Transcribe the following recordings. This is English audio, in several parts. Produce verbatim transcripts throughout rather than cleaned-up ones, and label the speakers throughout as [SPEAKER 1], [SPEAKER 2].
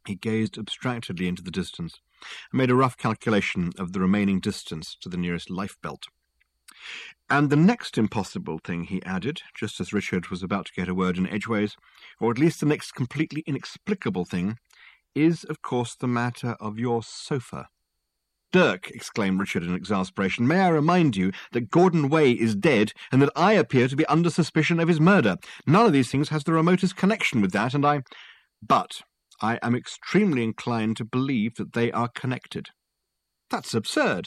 [SPEAKER 1] He gazed abstractedly into the distance and made a rough calculation of the remaining distance to the nearest lifebelt. And the next impossible thing, he added, just as Richard was about to get a word in edgeways, or at least the next completely inexplicable thing, is, of course, the matter of your sofa. Dirk, exclaimed Richard in exasperation, may I remind you that Gordon Way is dead and that I appear to be under suspicion of his murder. None of these things has the remotest connection with that, and I... But I am extremely inclined to believe that they are connected. That's absurd.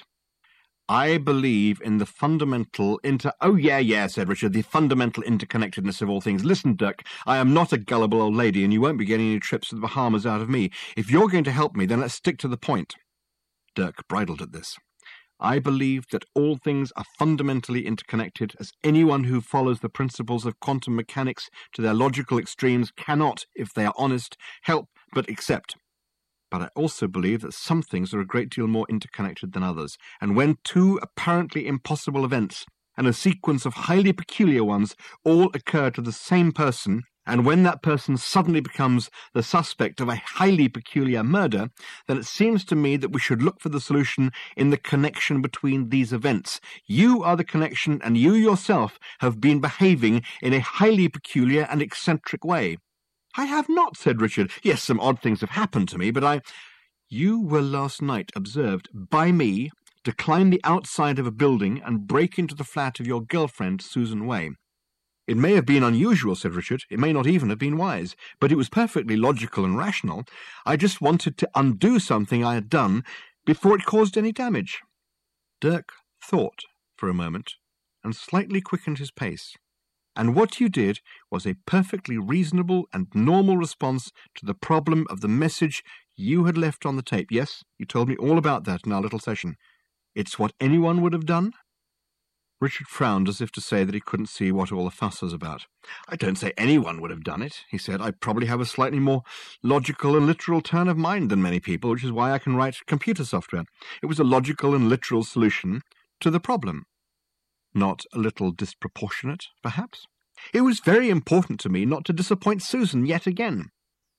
[SPEAKER 1] I believe in the fundamental inter... Oh, yeah, yeah, said Richard, the fundamental interconnectedness of all things. Listen, Dirk, I am not a gullible old lady, and you won't be getting any trips to the Bahamas out of me. If you're going to help me, then let's stick to the point. Dirk bridled at this. I believe that all things are fundamentally interconnected, as anyone who follows the principles of quantum mechanics to their logical extremes cannot, if they are honest, help but accept. But I also believe that some things are a great deal more interconnected than others, and when two apparently impossible events, and a sequence of highly peculiar ones, all occur to the same person, and when that person suddenly becomes the suspect of a highly peculiar murder, then it seems to me that we should look for the solution in the connection between these events. You are the connection, and you yourself have been behaving in a highly peculiar and eccentric way. I have not, said Richard. Yes, some odd things have happened to me, but I... You were last night observed by me to climb the outside of a building and break into the flat of your girlfriend, Susan Way. It may have been unusual, said Richard. It may not even have been wise, but it was perfectly logical and rational. I just wanted to undo something I had done before it caused any damage. Dirk thought for a moment and slightly quickened his pace. And what you did was a perfectly reasonable and normal response to the problem of the message you had left on the tape. Yes, you told me all about that in our little session. It's what anyone would have done? Richard frowned as if to say that he couldn't see what all the fuss was about. I don't say anyone would have done it, he said. I probably have a slightly more logical and literal turn of mind than many people, which is why I can write computer software. It was a logical and literal solution to the problem. Not a little disproportionate, perhaps? It was very important to me not to disappoint Susan yet again.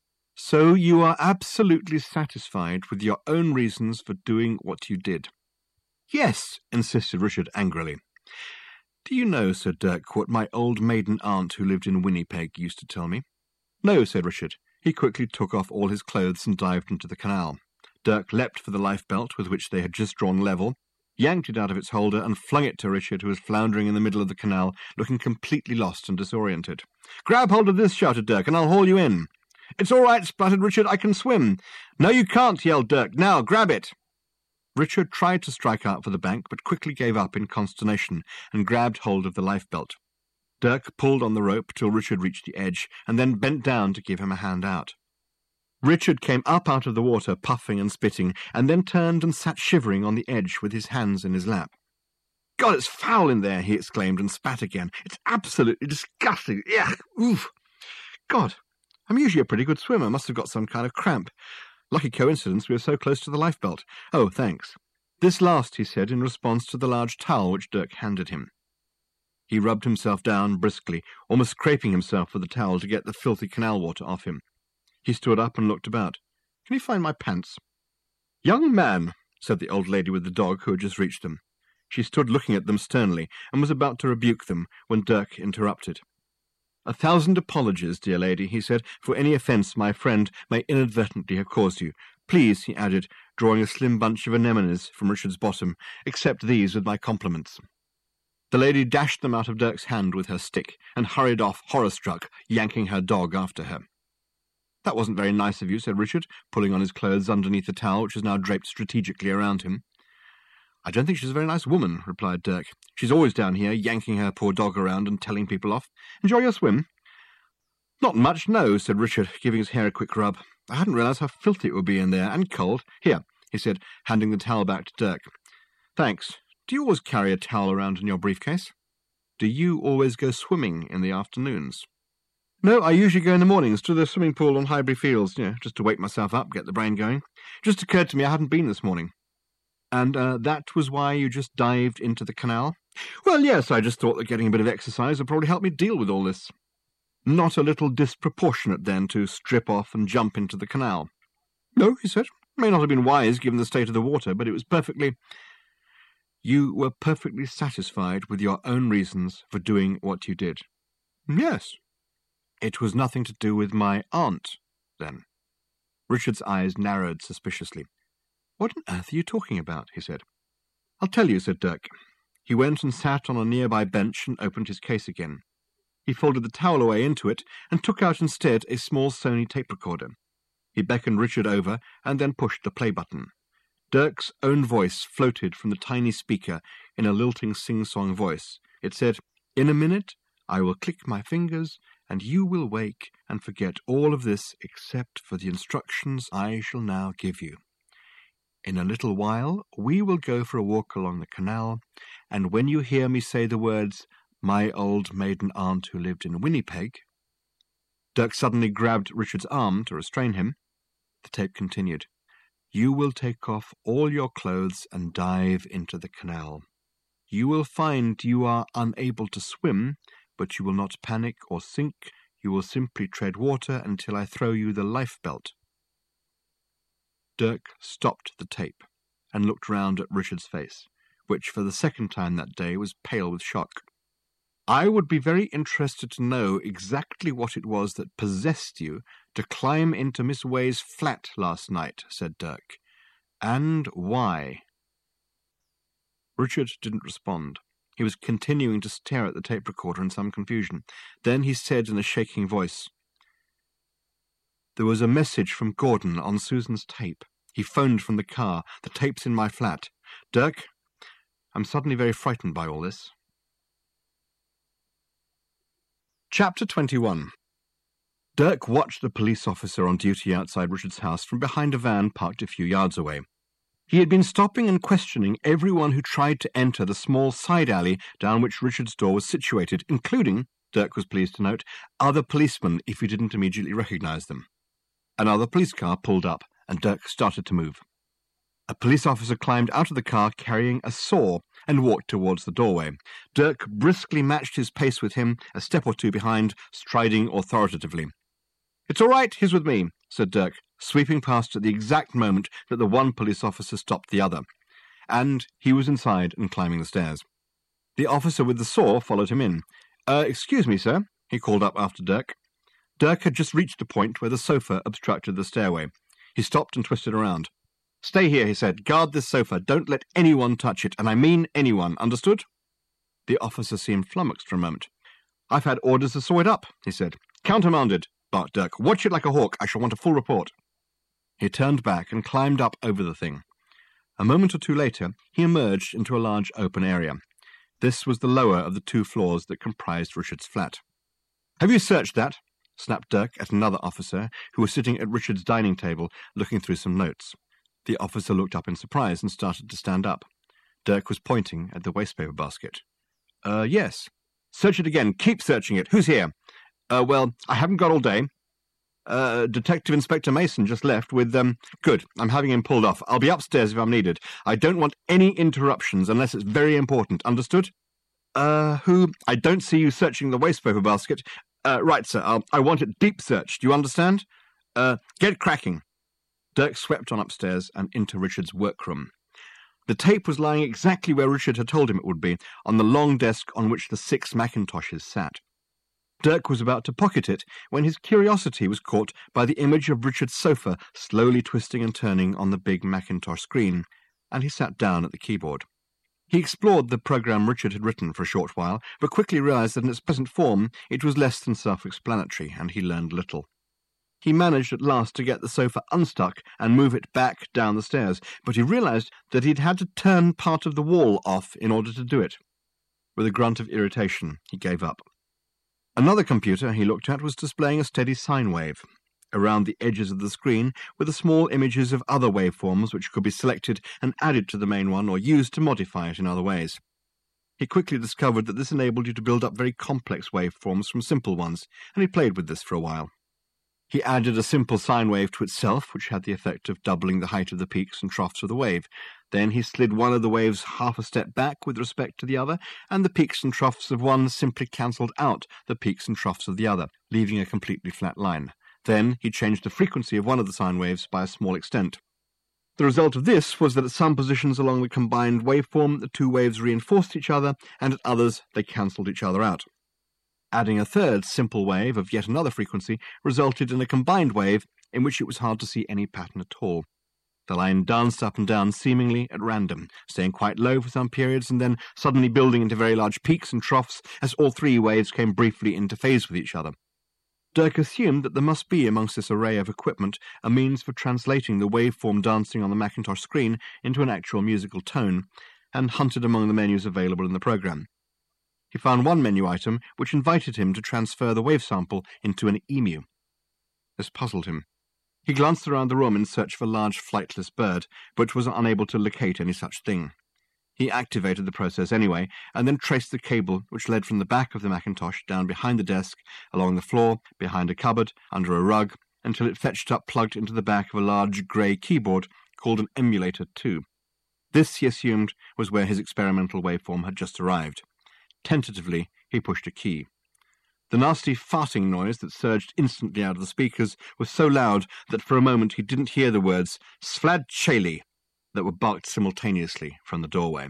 [SPEAKER 1] So you are absolutely satisfied with your own reasons for doing what you did? Yes, insisted Richard angrily. Do you know, said Dirk, what my old maiden aunt who lived in Winnipeg used to tell me? No, said Richard. He quickly took off all his clothes and dived into the canal. Dirk leapt for the lifebelt with which they had just drawn level, yanked it out of its holder, and flung it to Richard, who was floundering in the middle of the canal, looking completely lost and disoriented. Grab hold of this, shouted Dirk, and I'll haul you in. It's all right, spluttered Richard, I can swim. No, you can't, yelled Dirk. Now, grab it. Richard tried to strike out for the bank, but quickly gave up in consternation and grabbed hold of the lifebelt. Dirk pulled on the rope till Richard reached the edge, and then bent down to give him a hand out. Richard came up out of the water, puffing and spitting, and then turned and sat shivering on the edge with his hands in his lap. God, it's foul in there, he exclaimed, and spat again. It's absolutely disgusting. Yuck! Oof! God, I'm usually a pretty good swimmer. Must have got some kind of cramp. Lucky coincidence we were so close to the lifebelt. Oh, thanks. This last, he said, in response to the large towel which Dirk handed him. He rubbed himself down briskly, almost scraping himself with the towel to get the filthy canal water off him. He stood up and looked about. Can you find my pants? Young man, said the old lady with the dog who had just reached them. She stood looking at them sternly and was about to rebuke them when Dirk interrupted. A thousand apologies, dear lady, he said, for any offence my friend may inadvertently have caused you. Please, he added, drawing a slim bunch of anemones from Richard's bottom, accept these with my compliments. The lady dashed them out of Dirk's hand with her stick and hurried off, horror-struck, yanking her dog after her. That wasn't very nice of you, said Richard, pulling on his clothes underneath the towel, which was now draped strategically around him. I don't think she's a very nice woman, replied Dirk. She's always down here, yanking her poor dog around and telling people off. Enjoy your swim? Not much, no, said Richard, giving his hair a quick rub. I hadn't realised how filthy it would be in there, and cold. Here, he said, handing the towel back to Dirk. Thanks. Do you always carry a towel around in your briefcase? Do you always go swimming in the afternoons? No, I usually go in the mornings to the swimming pool on Highbury Fields, you know, just to wake myself up, get the brain going. Just occurred to me I hadn't been this morning. And uh, that was why you just dived into the canal? Well, yes, I just thought that getting a bit of exercise would probably help me deal with all this. Not a little disproportionate, then, to strip off and jump into the canal. No, he said. May not have been wise given the state of the water, but it was perfectly... You were perfectly satisfied with your own reasons for doing what you did? Yes. It was nothing to do with my aunt, then? Richard's eyes narrowed suspiciously. What on earth are you talking about? He said. I'll tell you, said Dirk. He went and sat on a nearby bench and opened his case again. He folded the towel away into it and took out instead a small Sony tape recorder. He beckoned Richard over and then pushed the play button. Dirk's own voice floated from the tiny speaker in a lilting sing-song voice. It said, In a minute I will click my fingers and you will wake and forget all of this except for the instructions I shall now give you. In a little while we will go for a walk along the canal, and when you hear me say the words, my old maiden aunt who lived in Winnipeg... Dirk suddenly grabbed Richard's arm to restrain him. The tape continued. You will take off all your clothes and dive into the canal. You will find you are unable to swim, but you will not panic or sink. You will simply tread water until I throw you the lifebelt. Dirk stopped the tape and looked round at Richard's face, which for the second time that day was pale with shock. I would be very interested to know exactly what it was that possessed you to climb into Miss Way's flat last night, said Dirk. And why? Richard didn't respond. He was continuing to stare at the tape recorder in some confusion. Then he said in a shaking voice, There was a message from Gordon on Susan's tape. He phoned from the car. The tape's in my flat. Dirk, I'm suddenly very frightened by all this. Chapter twenty-one. Dirk watched the police officer on duty outside Richard's house from behind a van parked a few yards away. He had been stopping and questioning everyone who tried to enter the small side alley down which Richard's door was situated, including, Dirk was pleased to note, other policemen if he didn't immediately recognize them. Another police car pulled up, and Dirk started to move. A police officer climbed out of the car carrying a saw and walked towards the doorway. Dirk briskly matched his pace with him, a step or two behind, striding authoritatively. It's all right, he's with me, said Dirk, sweeping past at the exact moment that the one police officer stopped the other. And he was inside and climbing the stairs. The officer with the saw followed him in. Uh, excuse me, sir, he called up after Dirk. Dirk had just reached the point where the sofa obstructed the stairway. He stopped and twisted around. Stay here, he said. Guard this sofa. Don't let anyone touch it, and I mean anyone. Understood? The officer seemed flummoxed for a moment. I've had orders to saw it up, he said. Countermanded, barked Dirk. Watch it like a hawk. I shall want a full report. He turned back and climbed up over the thing. A moment or two later, he emerged into a large open area. This was the lower of the two floors that comprised Richard's flat. Have you searched that? Snapped Dirk at another officer who was sitting at Richard's dining table looking through some notes. The officer looked up in surprise and started to stand up. Dirk was pointing at the wastepaper basket. Uh, yes. Search it again. Keep searching it. Who's here? Uh, well, I haven't got all day. Uh, Detective Inspector Mason just left with, um, good. I'm having him pulled off. I'll be upstairs if I'm needed. I don't want any interruptions unless it's very important. Understood? Uh, who? I don't see you searching the wastepaper basket. Uh, right, sir. I'll, I want it deep searched. Do you understand? Uh, get cracking. Dirk swept on upstairs and into Richard's workroom. The tape was lying exactly where Richard had told him it would be, on the long desk on which the six Macintoshes sat. Dirk was about to pocket it when his curiosity was caught by the image of Richard's sofa slowly twisting and turning on the big Macintosh screen, and he sat down at the keyboard. He explored the program Richard had written for a short while, but quickly realized that in its present form it was less than self-explanatory, and he learned little. He managed at last to get the sofa unstuck and move it back down the stairs, but he realized that he'd had to turn part of the wall off in order to do it. With a grunt of irritation, he gave up. Another computer he looked at was displaying a steady sine wave. Around the edges of the screen were the small images of other waveforms which could be selected and added to the main one or used to modify it in other ways. He quickly discovered that this enabled you to build up very complex waveforms from simple ones, and he played with this for a while. He added a simple sine wave to itself, which had the effect of doubling the height of the peaks and troughs of the wave. Then he slid one of the waves half a step back with respect to the other, and the peaks and troughs of one simply cancelled out the peaks and troughs of the other, leaving a completely flat line. Then he changed the frequency of one of the sine waves by a small extent. The result of this was that at some positions along the combined waveform, the two waves reinforced each other, and at others they cancelled each other out. Adding a third simple wave of yet another frequency resulted in a combined wave in which it was hard to see any pattern at all. The line danced up and down seemingly at random, staying quite low for some periods and then suddenly building into very large peaks and troughs as all three waves came briefly into phase with each other. Dirk assumed that there must be amongst this array of equipment a means for translating the waveform dancing on the Macintosh screen into an actual musical tone, and hunted among the menus available in the program. He found one menu item which invited him to transfer the wave sample into an emu. This puzzled him. He glanced around the room in search of a large flightless bird, but was unable to locate any such thing. He activated the process anyway, and then traced the cable which led from the back of the Macintosh down behind the desk, along the floor, behind a cupboard, under a rug, until it fetched up plugged into the back of a large grey keyboard called an emulator two. This, he assumed, was where his experimental waveform had just arrived. Tentatively, he pushed a key. The nasty farting noise that surged instantly out of the speakers was so loud that for a moment he didn't hear the words "Sflad Chaley" that were barked simultaneously from the doorway.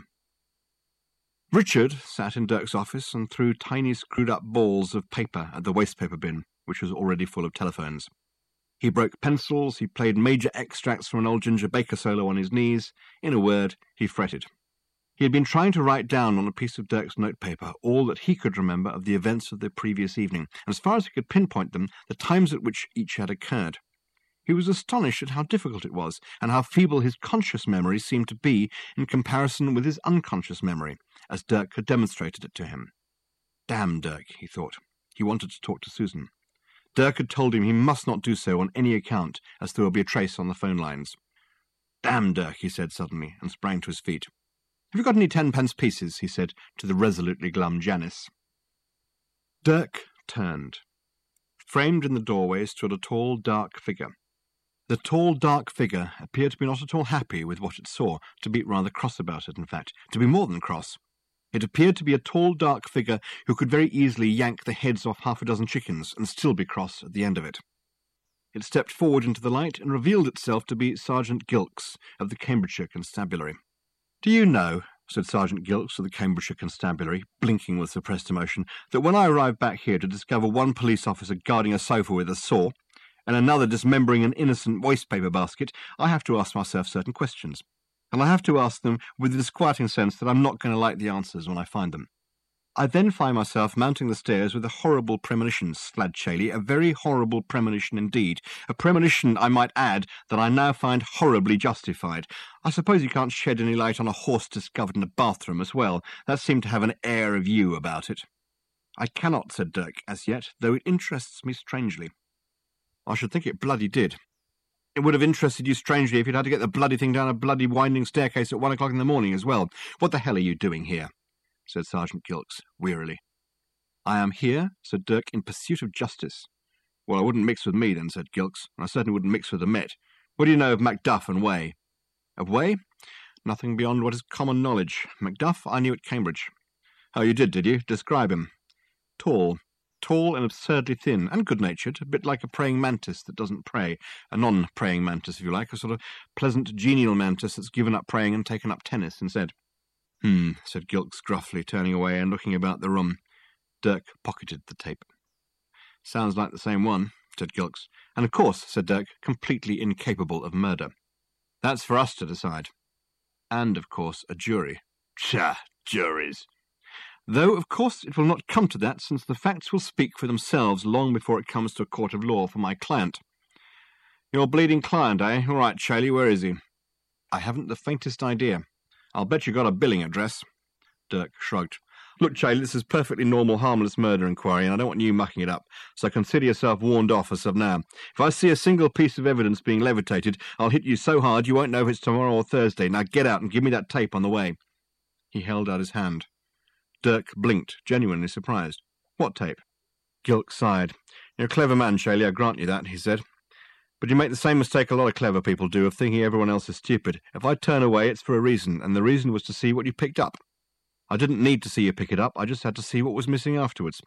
[SPEAKER 1] Richard sat in Dirk's office and threw tiny screwed-up balls of paper at the wastepaper bin, which was already full of telephones. He broke pencils, he played major extracts from an old Ginger Baker solo on his knees. In a word, he fretted. He had been trying to write down on a piece of Dirk's notepaper all that he could remember of the events of the previous evening, and as far as he could pinpoint them, the times at which each had occurred. He was astonished at how difficult it was, and how feeble his conscious memory seemed to be in comparison with his unconscious memory, as Dirk had demonstrated it to him. Damn Dirk, he thought. He wanted to talk to Susan. Dirk had told him he must not do so on any account, as there would be a trace on the phone lines. Damn Dirk, he said suddenly, and sprang to his feet. Have you got any tenpence pieces? He said to the resolutely glum Janice. Dirk turned. Framed in the doorway stood a tall, dark figure. The tall, dark figure appeared to be not at all happy with what it saw, to be rather cross about it, in fact, to be more than cross. It appeared to be a tall, dark figure who could very easily yank the heads off half a dozen chickens and still be cross at the end of it. It stepped forward into the light and revealed itself to be Sergeant Gilkes of the Cambridgeshire Constabulary. "Do you know," said Sergeant Gilkes of the Cambridgeshire Constabulary, blinking with suppressed emotion, "that when I arrived back here to discover one police officer guarding a sofa with a saw, and another dismembering an innocent wastepaper basket, I have to ask myself certain questions. And I have to ask them with the disquieting sense that I'm not going to like the answers when I find them. I then find myself mounting the stairs with a horrible premonition, Sflad Chaley, a very horrible premonition indeed, a premonition, I might add, that I now find horribly justified. I suppose you can't shed any light on a horse discovered in a bathroom as well. That seemed to have an air of you about it." "I cannot," said Dirk, "as yet, though it interests me strangely." "I should think it bloody did. It would have interested you strangely if you'd had to get the bloody thing down a bloody winding staircase at one o'clock in the morning as well. What the hell are you doing here?" said Sergeant Gilkes, wearily. "I am here," said Dirk, "in pursuit of justice." "Well, I wouldn't mix with me then," said Gilkes, "and I certainly wouldn't mix with the Met. What do you know of Macduff and Way?" "Of Way? Nothing beyond what is common knowledge. Macduff I knew at Cambridge." "Oh, you did, did you? Describe him." "Tall. Tall and absurdly thin, and good-natured, a bit like a praying mantis that doesn't pray, a non-praying mantis, if you like, a sort of pleasant, genial mantis that's given up praying and taken up tennis instead." "Hmm," said Gilkes gruffly, turning away and looking about the room. Dirk pocketed the tape. "Sounds like the same one," said Gilkes. "And of course," said Dirk, "completely incapable of murder. That's for us to decide. And, of course, a jury." "Pshaw, juries." "Though, of course, it will not come to that, since the facts will speak for themselves long before it comes to a court of law for my client." "Your bleeding client, eh? All right, Chaley, where is he?" "I haven't the faintest idea." "I'll bet you got a billing address." Dirk shrugged. "Look, Chaley, this is perfectly normal, harmless murder inquiry, and I don't want you mucking it up, so consider yourself warned off as of now. If I see a single piece of evidence being levitated, I'll hit you so hard you won't know if it's tomorrow or Thursday. Now get out and give me that tape on the way." He held out his hand. Dirk blinked, genuinely surprised. "What tape?" Gilkes sighed. "You're a clever man, Chaley, I grant you that," he said. "But you make the same mistake a lot of clever people do of thinking everyone else is stupid. If I turn away, it's for a reason, and the reason was to see what you picked up. I didn't need to see you pick it up, I just had to see what was missing afterwards.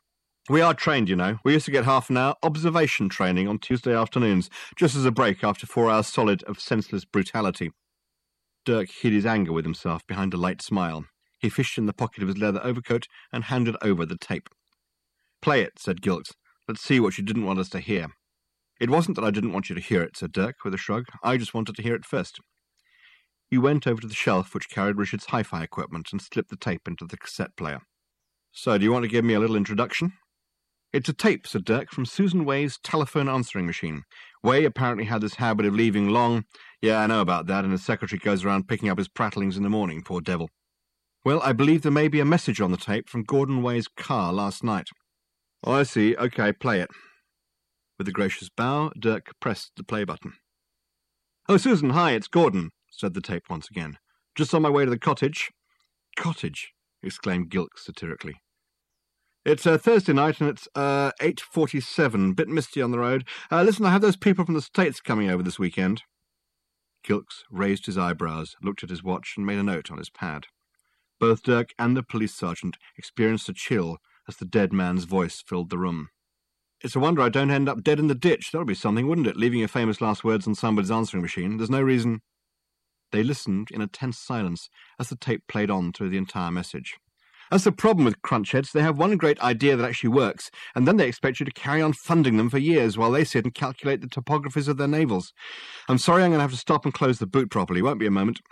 [SPEAKER 1] We are trained, you know. We used to get half an hour observation training on Tuesday afternoons, just as a break after four hours solid of senseless brutality. Dirk hid his anger with himself behind a light smile. He fished in the pocket of his leather overcoat and handed over the tape. "Play it," said Gilks. "Let's see what you didn't want us to hear." "It wasn't that I didn't want you to hear it," said Dirk, with a shrug. "I just wanted to hear it first." He went over to the shelf which carried Richard's hi-fi equipment and slipped the tape into the cassette player. "So, do you want to give me a little introduction?" "It's a tape," said Dirk, "from Susan Way's telephone answering machine. Way apparently had this habit of leaving long—" "Yeah, I know about that, and his secretary goes around picking up his prattlings in the morning, poor devil." "Well, I believe there may be a message on the tape from Gordon Way's car last night." "Oh, I see. OK, play it." With a gracious bow, Dirk pressed the play button. "Oh, Susan, hi, it's Gordon," said the tape once again. "Just on my way to the cottage." "Cottage?" exclaimed Gilks satirically. "It's uh, Thursday night, and it's uh, eight forty-seven, bit misty on the road. Uh, listen, I have those people from the States coming over this weekend." Gilks raised his eyebrows, looked at his watch, and made a note on his pad. Both Dirk and the police sergeant experienced a chill as the dead man's voice filled the room. "It's a wonder I don't end up dead in the ditch. That would be something, wouldn't it, leaving your famous last words on somebody's answering machine? There's no reason—" They listened in a tense silence as the tape played on through the entire message. "That's the problem with crunchheads. They have one great idea that actually works, and then they expect you to carry on funding them for years while they sit and calculate the topographies of their navels. I'm sorry, I'm going to have to stop and close the boot properly. Won't be a moment."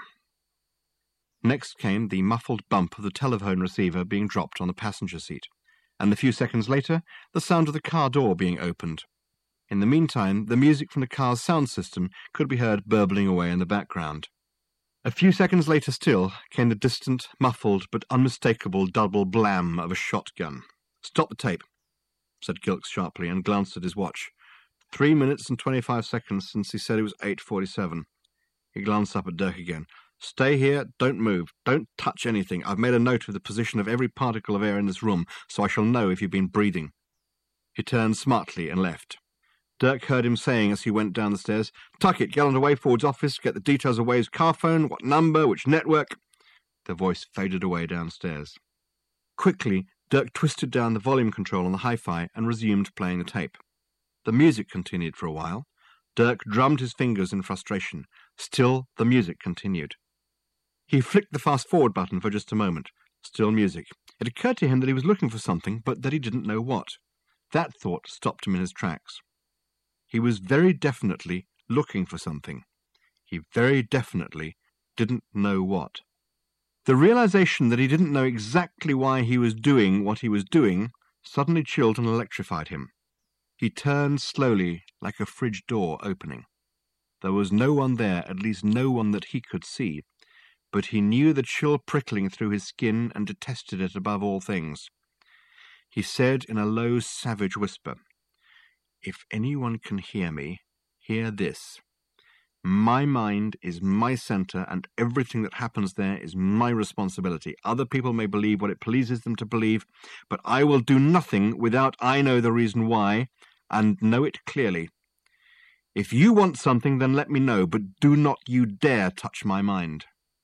[SPEAKER 1] Next came the muffled bump of the telephone receiver being dropped on the passenger seat, and a few seconds later, the sound of the car door being opened. In the meantime, the music from the car's sound system could be heard burbling away in the background. A few seconds later still came the distant, muffled, but unmistakable double blam of a shotgun. "Stop the tape," said Gilks sharply, and glanced at his watch. Three minutes and twenty-five seconds since he said it was eight forty-seven. He glanced up at Dirk again. "Stay here, don't move, don't touch anything. I've made a note of the position of every particle of air in this room, so I shall know if you've been breathing." He turned smartly and left. Dirk heard him saying as he went down the stairs, "Tuck it, get on to Wayford's office, get the details of Way's car phone, what number, which network." The voice faded away downstairs. Quickly, Dirk twisted down the volume control on the hi-fi and resumed playing the tape. The music continued for a while. Dirk drummed his fingers in frustration. Still, the music continued. He flicked the fast-forward button for just a moment. Still music. It occurred to him that he was looking for something, but that he didn't know what. That thought stopped him in his tracks. He was very definitely looking for something. He very definitely didn't know what. The realization that he didn't know exactly why he was doing what he was doing suddenly chilled and electrified him. He turned slowly, like a fridge door opening. There was no one there, at least no one that he could see, but he knew the chill prickling through his skin and detested it above all things. He said in a low, savage whisper, "If anyone can hear me, hear this. My mind is my center, and everything that happens there is my responsibility. Other people may believe what it pleases them to believe, but I will do nothing without I know the reason why, and know it clearly. If you want something, then let me know, but do not you dare touch my mind."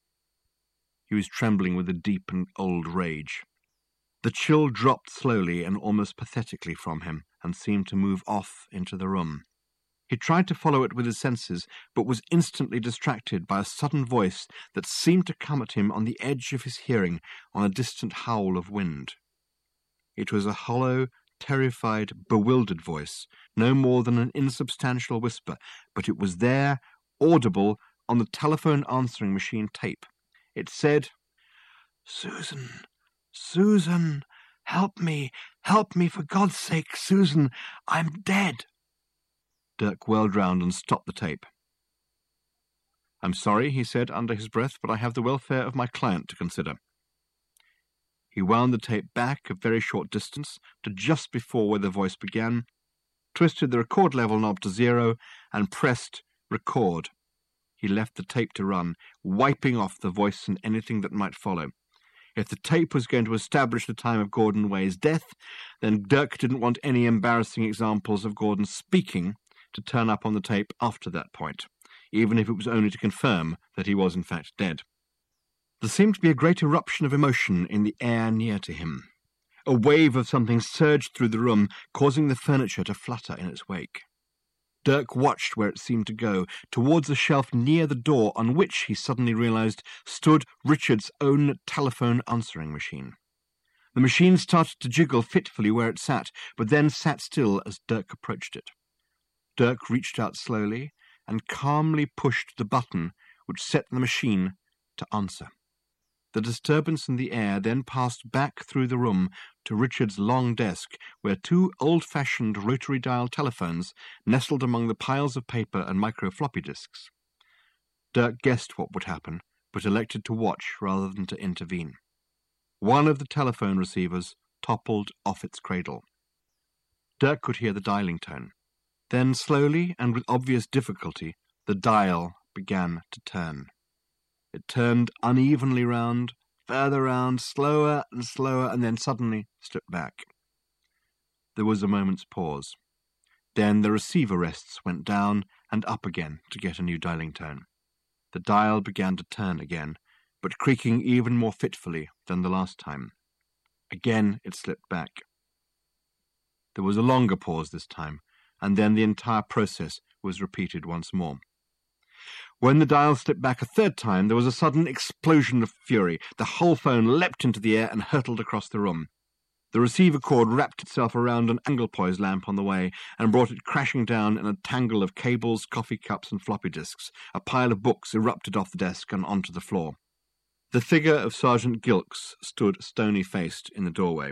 [SPEAKER 1] He was trembling with a deep and old rage. The chill dropped slowly and almost pathetically from him, and seemed to move off into the room. He tried to follow it with his senses, but was instantly distracted by a sudden voice that seemed to come at him on the edge of his hearing, on a distant howl of wind. It was a hollow, terrified, bewildered voice, no more than an insubstantial whisper, but it was there, audible, on the telephone answering machine tape. It said, "Susan, Susan, help me, help me, for God's sake, Susan, I'm dead." Dirk whirled round and stopped the tape. "I'm sorry," he said under his breath, "but I have the welfare of my client to consider." He wound the tape back a very short distance to just before where the voice began, twisted the record level knob to zero, and pressed record. He left the tape to run, wiping off the voice and anything that might follow. If the tape was going to establish the time of Gordon Way's death, then Dirk didn't want any embarrassing examples of Gordon speaking to turn up on the tape after that point, even if it was only to confirm that he was in fact dead. There seemed to be a great eruption of emotion in the air near to him. A wave of something surged through the room, causing the furniture to flutter in its wake. Dirk watched where it seemed to go, towards a shelf near the door on which, he suddenly realized, stood Richard's own telephone answering machine. The machine started to jiggle fitfully where it sat, but then sat still as Dirk approached it. Dirk reached out slowly and calmly pushed the button which set the machine to answer. The disturbance in the air then passed back through the room to Richard's long desk, where two old-fashioned rotary-dial telephones nestled among the piles of paper and micro-floppy disks. Dirk guessed what would happen, but elected to watch rather than to intervene. One of the telephone receivers toppled off its cradle. Dirk could hear the dialing tone. Then, slowly and with obvious difficulty, the dial began to turn. It turned unevenly round, further round, slower and slower, and then suddenly slipped back. There was a moment's pause. Then the receiver rests went down and up again to get a new dialing tone. The dial began to turn again, but creaking even more fitfully than the last time. Again it slipped back. There was a longer pause this time, and then the entire process was repeated once more. When the dial slipped back a third time, there was a sudden explosion of fury. The whole phone leapt into the air and hurtled across the room. The receiver cord wrapped itself around an Anglepoise lamp on the way and brought it crashing down in a tangle of cables, coffee cups, and floppy disks. A pile of books erupted off the desk and onto the floor. The figure of Sergeant Gilkes stood stony-faced in the doorway.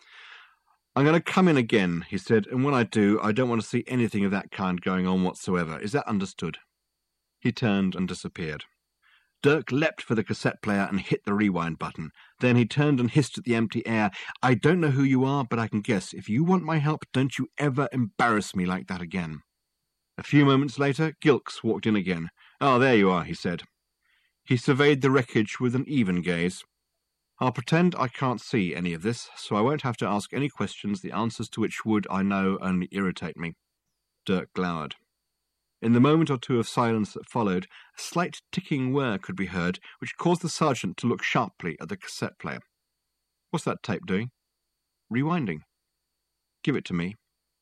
[SPEAKER 1] "I'm going to come in again," he said, "and when I do, I don't want to see anything of that kind going on whatsoever. Is that understood?" He turned and disappeared. Dirk leapt for the cassette player and hit the rewind button. Then he turned and hissed at the empty air. "I don't know who you are, but I can guess. If you want my help, don't you ever embarrass me like that again." A few moments later, Gilkes walked in again. "Oh, there you are," he said. He surveyed the wreckage with an even gaze. "I'll pretend I can't see any of this, so I won't have to ask any questions, the answers to which would, I know, only irritate me." Dirk glowered. In the moment or two of silence that followed, a slight ticking whir could be heard, which caused the sergeant to look sharply at the cassette player. "What's that tape doing?" "Rewinding." "Give it to me."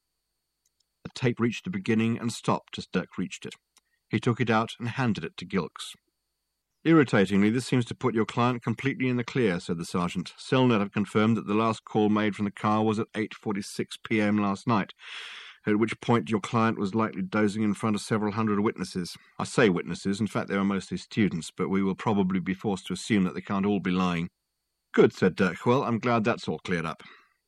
[SPEAKER 1] The tape reached the beginning and stopped as Dirk reached it. He took it out and handed it to Gilkes. "Irritatingly, this seems to put your client completely in the clear," said the sergeant. "Cellnet have confirmed that the last call made from the car was at eight forty-six p m last night, at which point your client was likely dozing in front of several hundred witnesses. I say witnesses, in fact they were mostly students, but we will probably be forced to assume that they can't all be lying." "Good," said Dirk. "Well, I'm glad that's all cleared up.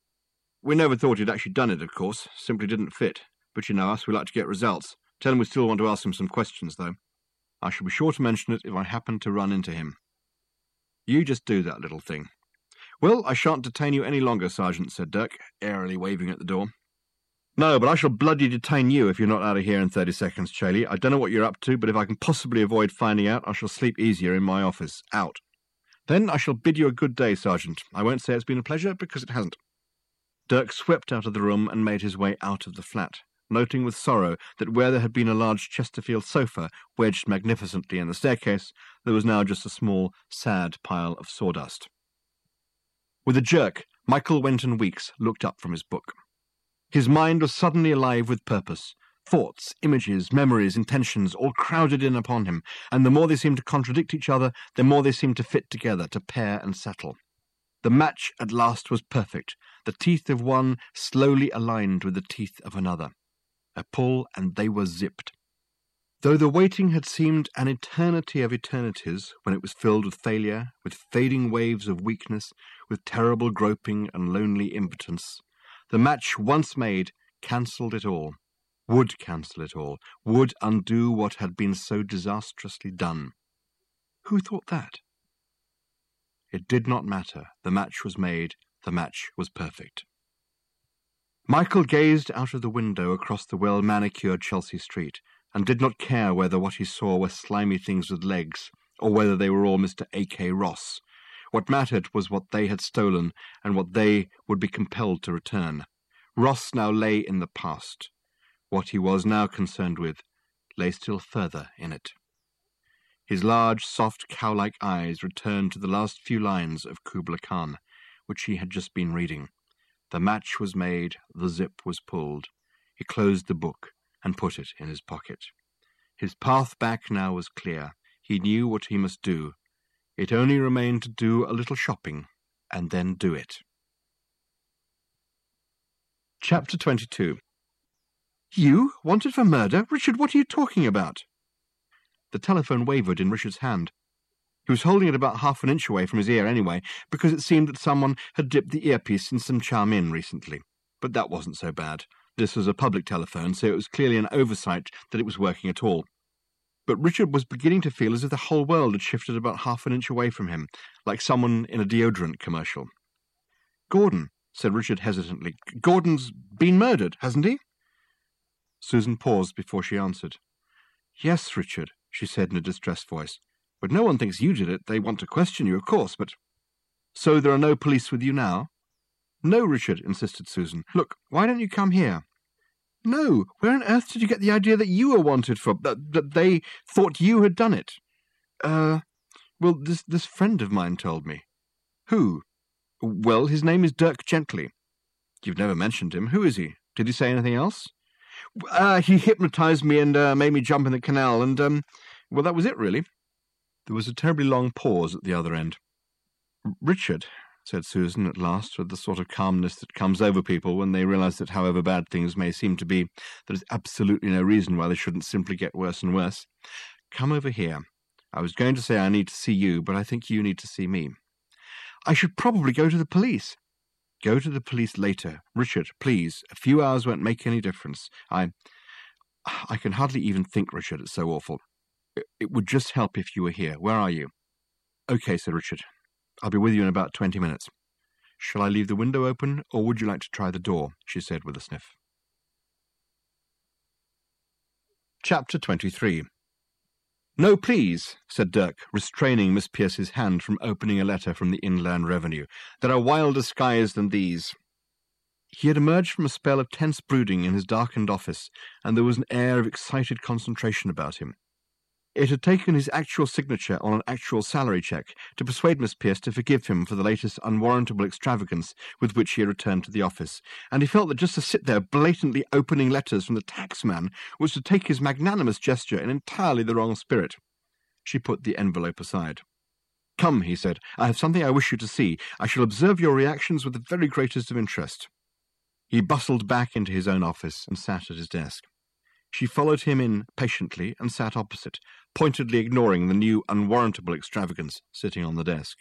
[SPEAKER 1] We never thought he'd actually done it, of course. Simply didn't fit. But you know us, we like to get results. Tell him we still want to ask him some questions, though. I shall be sure to mention it if I happen to run into him." "You just do that little thing." "Well, I shan't detain you any longer, Sergeant," said Dirk, airily waving at the door. "No, but I shall bloody detain you if you're not out of here in thirty seconds, Chailey. I don't know what you're up to, but if I can possibly avoid finding out, I shall sleep easier in my office. Out." "Then I shall bid you a good day, Sergeant. I won't say it's been a pleasure, because it hasn't." Dirk swept out of the room and made his way out of the flat, noting with sorrow that where there had been a large Chesterfield sofa wedged magnificently in the staircase, there was now just a small, sad pile of sawdust. With a jerk, Michael Wenton Weeks looked up from his book. His mind was suddenly alive with purpose. Thoughts, images, memories, intentions, all crowded in upon him, and the more they seemed to contradict each other, the more they seemed to fit together, to pair and settle. The match at last was perfect. The teeth of one slowly aligned with the teeth of another. A pull, and they were zipped. Though the waiting had seemed an eternity of eternities, when it was filled with failure, with fading waves of weakness, with terrible groping and lonely impotence, the match once made cancelled it all, would cancel it all, would undo what had been so disastrously done. Who thought that? It did not matter. The match was made. The match was perfect. Michael gazed out of the window across the well-manicured Chelsea street, and did not care whether what he saw were slimy things with legs, or whether they were all Mister A K Ross. What mattered was what they had stolen, and what they would be compelled to return. Ross now lay in the past. What he was now concerned with lay still further in it. His large, soft, cow-like eyes returned to the last few lines of Kubla Khan, which he had just been reading. The match was made, the zip was pulled. He closed the book and put it in his pocket. His path back now was clear. He knew what he must do. It only remained to do a little shopping, and then do it. Chapter twenty-two. You? Wanted for murder? Richard, what are you talking about? The telephone wavered in Richard's hand. He was holding it about half an inch away from his ear anyway, because it seemed that someone had dipped the earpiece in some chow mein recently. But that wasn't so bad. This was a public telephone, so it was clearly an oversight that it was working at all. But Richard was beginning to feel as if the whole world had shifted about half an inch away from him, like someone in a deodorant commercial. Gordon, said Richard hesitantly. Gordon's been murdered, hasn't he? Susan paused before she answered. Yes, Richard, she said in a distressed voice. But no one thinks you did it. They want to question you, of course, but... So there are no police with you now? No, Richard, insisted Susan. Look, why don't you come here? No, where on earth did you get the idea that you were wanted for... that, that they thought you had done it? Uh, well, this, this friend of mine told me. Who? Well, his name is Dirk Gently. You've never mentioned him. Who is he? Did he say anything else? Uh, he hypnotized me and uh, made me jump in the canal, and, um, well, that was it, really. There was a terribly long pause at the other end. Richard, said Susan at last, with the sort of calmness that comes over people when they realize that however bad things may seem to be, there is absolutely no reason why they shouldn't simply get worse and worse. Come over here. I was going to say I need to see you, but I think you need to see me. I should probably go to the police. Go to the police later. Richard, please. A few hours won't make any difference. I... I can hardly even think, Richard. It's so awful. It, it would just help if you were here. Where are you? Okay, said Richard. I'll be with you in about twenty minutes. Shall I leave the window open, or would you like to try the door? She said with a sniff. Chapter twenty-three. No, please, said Dirk, restraining Miss Pierce's hand from opening a letter from the Inland Revenue. There are wilder skies than these. He had emerged from a spell of tense brooding in his darkened office, and there was an air of excited concentration about him. It had taken his actual signature on an actual salary cheque to persuade Miss Pierce to forgive him for the latest unwarrantable extravagance with which he had returned to the office, and he felt that just to sit there blatantly opening letters from the taxman was to take his magnanimous gesture in entirely the wrong spirit. She put the envelope aside. Come, he said, I have something I wish you to see. I shall observe your reactions with the very greatest of interest. He bustled back into his own office and sat at his desk. She followed him in patiently and sat opposite, pointedly ignoring the new unwarrantable extravagance sitting on the desk.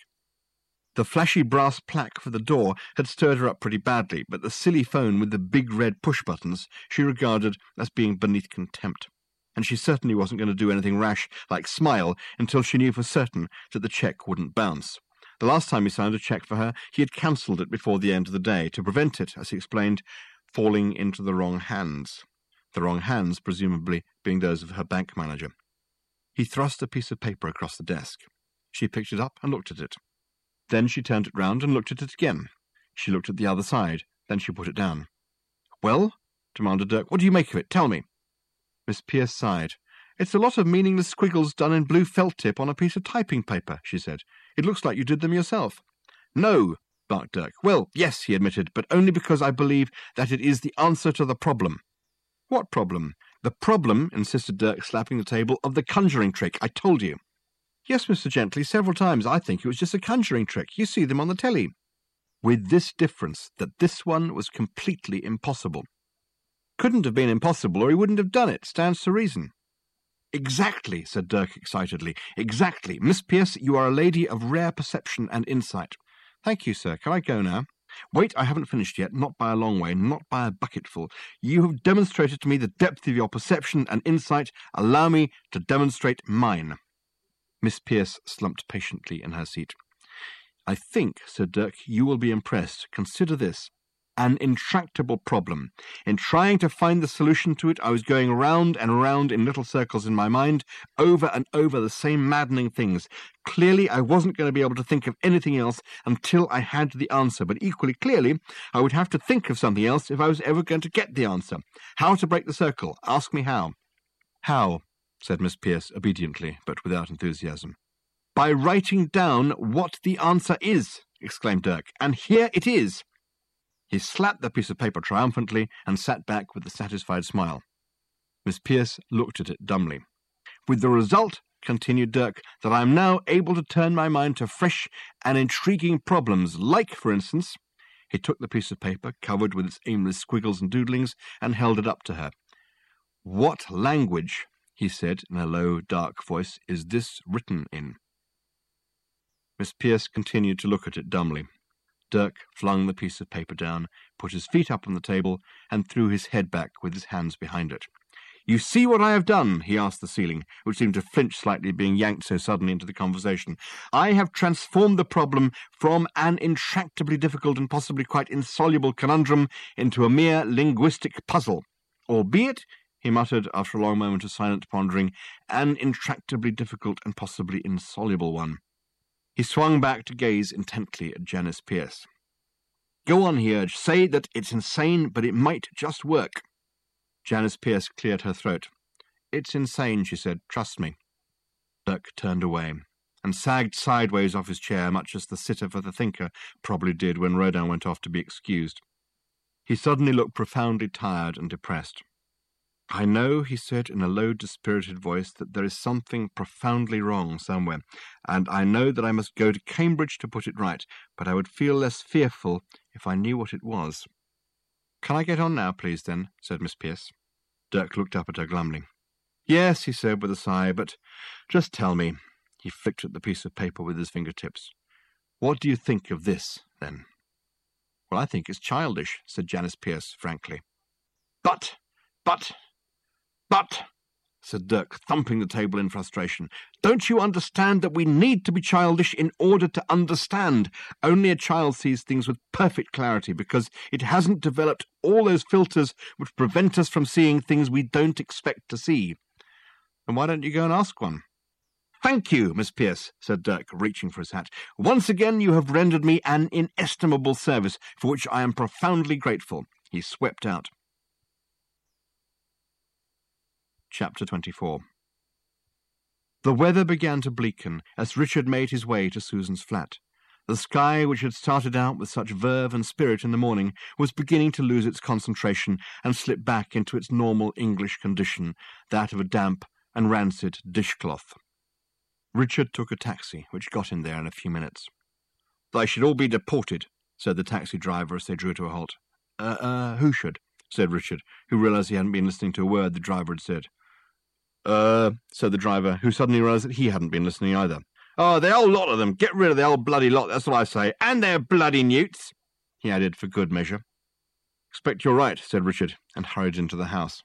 [SPEAKER 1] The flashy brass plaque for the door had stirred her up pretty badly, but the silly phone with the big red push-buttons she regarded as being beneath contempt, and she certainly wasn't going to do anything rash like smile until she knew for certain that the cheque wouldn't bounce. The last time he signed a cheque for her, he had cancelled it before the end of the day, to prevent it, as he explained, falling into the wrong hands. The wrong hands, presumably, being those of her bank manager. He thrust a piece of paper across the desk. She picked it up and looked at it. Then she turned it round and looked at it again. She looked at the other side. Then she put it down. Well, demanded Dirk, what do you make of it? Tell me. Miss Pierce sighed. It's a lot of meaningless squiggles done in blue felt tip on a piece of typing paper, she said. It looks like you did them yourself. No, barked Dirk. Well, yes, he admitted, but only because I believe that it is the answer to the problem. What problem? The problem, insisted Dirk, slapping the table, of the conjuring trick. I told you. Yes, Mister Gently, several times I think it was just a conjuring trick. You see them on the telly. With this difference, that this one was completely impossible. Couldn't have been impossible, or he wouldn't have done it. Stands to reason. Exactly, said Dirk excitedly. Exactly. Miss Pierce, you are a lady of rare perception and insight. Thank you, sir. Can I go now? Wait, I haven't finished yet, not by a long way, not by a bucketful. You have demonstrated to me the depth of your perception and insight. Allow me to demonstrate mine. Miss Pierce slumped patiently in her seat. I think, said Dirk, you will be impressed. Consider this. An intractable problem. In trying to find the solution to it, I was going round and round in little circles in my mind, over and over the same maddening things. Clearly, I wasn't going to be able to think of anything else until I had the answer, but equally clearly, I would have to think of something else if I was ever going to get the answer. How to break the circle? Ask me how. How, said Miss Pierce obediently, but without enthusiasm. By writing down what the answer is, exclaimed Dirk, and here it is. He slapped the piece of paper triumphantly and sat back with a satisfied smile. Miss Pearce looked at it dumbly. "With the result," continued Dirk, "that I am now able to turn my mind to fresh and intriguing problems, like, for instance—" He took the piece of paper, covered with its aimless squiggles and doodlings, and held it up to her. "What language," he said in a low, dark voice, "is this written in?" Miss Pearce continued to look at it dumbly. Dirk flung the piece of paper down, put his feet up on the table, and threw his head back with his hands behind it. "You see what I have done?" he asked the ceiling, which seemed to flinch slightly, being yanked so suddenly into the conversation. "I have transformed the problem from an intractably difficult and possibly quite insoluble conundrum into a mere linguistic puzzle, albeit," he muttered after a long moment of silent pondering, "an intractably difficult and possibly insoluble one." He swung back to gaze intently at Janice Pearce. "Go on," he urged. "Say that it's insane, but it might just work." Janice Pearce cleared her throat. "It's insane," she said. "Trust me." Dirk turned away and sagged sideways off his chair, much as the sitter for the thinker probably did when Rodin went off to be excused. He suddenly looked profoundly tired and depressed. "I know," he said in a low, dispirited voice, "that there is something profoundly wrong somewhere, and I know that I must go to Cambridge to put it right, but I would feel less fearful if I knew what it was." "Can I get on now, please, then?" said Miss Pearce. Dirk looked up at her glumly. "Yes," he said with a sigh, "but just tell me." He flicked at the piece of paper with his fingertips. "What do you think of this, then?" "Well, I think it's childish," said Janice Pearce frankly. "But, but, but," said Dirk, thumping the table in frustration, "don't you understand that we need to be childish in order to understand? Only a child sees things with perfect clarity because it hasn't developed all those filters which prevent us from seeing things we don't expect to see." "And why don't you go and ask one?" "Thank you, Miss Pearce," said Dirk, reaching for his hat. "Once again you have rendered me an inestimable service, for which I am profoundly grateful." He swept out. Chapter twenty-four. The weather began to bleaken as Richard made his way to Susan's flat. The sky, which had started out with such verve and spirit in the morning, was beginning to lose its concentration and slip back into its normal English condition, that of a damp and rancid dishcloth. Richard took a taxi, which got him there in a few minutes. "They should all be deported," said the taxi driver as they drew to a halt. Uh, uh, who should?" said Richard, who realised he hadn't been listening to a word the driver had said. Uh, said the driver, who suddenly realised that he hadn't been listening either. "Oh, the whole lot of them. Get rid of the whole bloody lot, that's what I say. And they're bloody newts," he added for good measure. "Expect you're right," said Richard, and hurried into the house.